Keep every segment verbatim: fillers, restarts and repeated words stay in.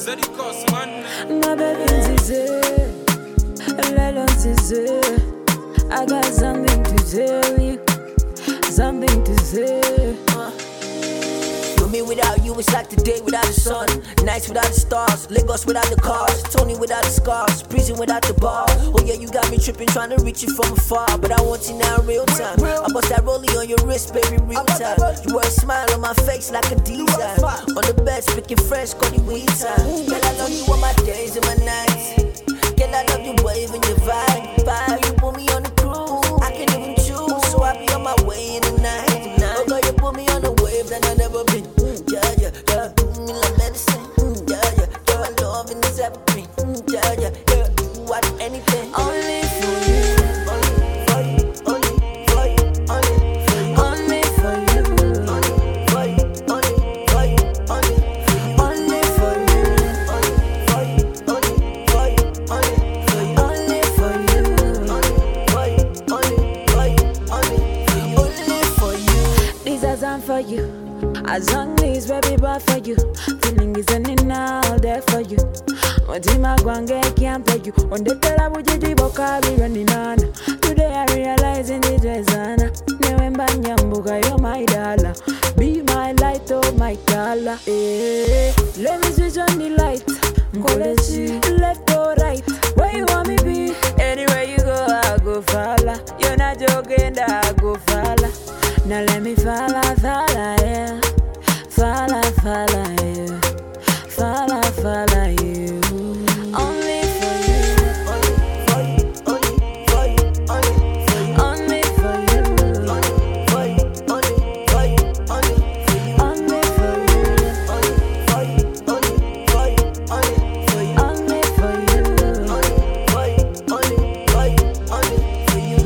My baby Zizi, Lelon Zizi, I got something to tell you, something to say. Uh. For me without you, it's like the day without the sun, nights without the stars, Lagos without the cars, Tony without the scars, prison without the bars. Oh yeah, you got me tripping, trying to reach you from afar, but I want you now in real time. I bust that rollie on your wrist, baby, real time. You wear a smile on my face like a design. On the bed, speaking fresh, call you weed time. Girl, I love you on my days and my nights. Girl, I love you waving your vibe. Vibe, you put me on the cruise, I can't even choose, so I be on my way in the night. Oh girl, you put me on a wave that I never been. Yeah, yeah, yeah, me like medicine. Yeah, yeah, yeah, my loving is everything. Yeah, yeah, yeah, do what anything. Only for you, only for you, only for you, only for you, only for you, only for you, only for you, only for you, only for you, only for you, only for you, only for you, only for you, only for you, only for you, only for you. These are some for you. As long as baby bad for you, feeling is in now there for you. Otima Gwange can't play you. On the Telabuji Bokali running on. Today I realizing it is Anna. Newemba Nyambuga, you're my dollar. Be my light, oh my color. Eh, let me switch on the light. Mkolechi, left or right. Where you want me be? Anywhere you go, I go follow. You're not joking, I go follow. Now let me follow, follow, yeah. Follow, follow you. Follow, follow you. Only for you. Only for you. Only for you. Only for you. Only for you. Only for you. Only for you. Only for you. Only for you. Only for you. Only for you. Only for you. Only for you. Only for you. Only for you. Only for you.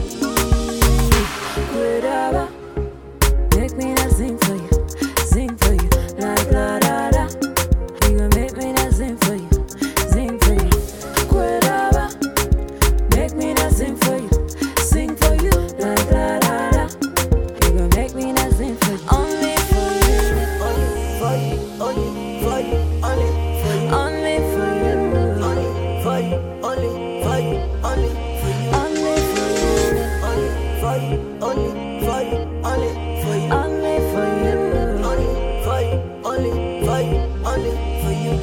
Whatever. Make me not sing for you. Sing for you. Like la da da. You gon' make me not sing for you. Sing for you. Whatever. Make me not sing for you. Sing for you. Like la da da. You gon' make me not sing for you. Only for you. Only for you. Only for you. Only for you. Only for you. Only for you. Only for you. Only for you. Only for you. Only for you. Only for you. Only for you. Only for you. Only for you. Only for you. Only for you.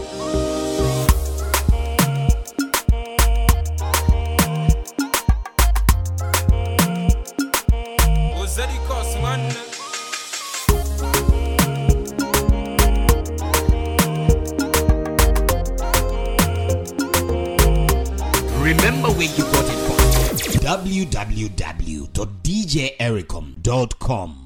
Remember where you got it from. w w w dot d j ericom dot com